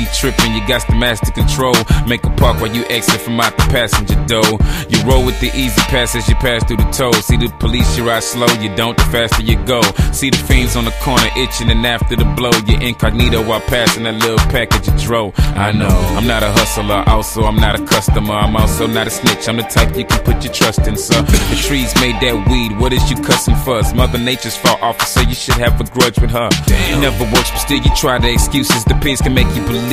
be tripping, you got to master control. Make a park while you exit from out the passenger door. You roll with the easy pass as you pass through the toll. See the police, you ride slow, you don't, the faster you go. See the fiends on the corner itching, and after the blow, you're incognito while passing that little package of dro. I know, I'm not a hustler, also I'm not a customer. I'm also not a snitch, I'm the type you can put your trust in, sir. The trees made that weed, what is you cussing for? It's Mother Nature's fault, officer, you should have a grudge with her. Damn. It never works, but still you try the excuses. The pins can make you believe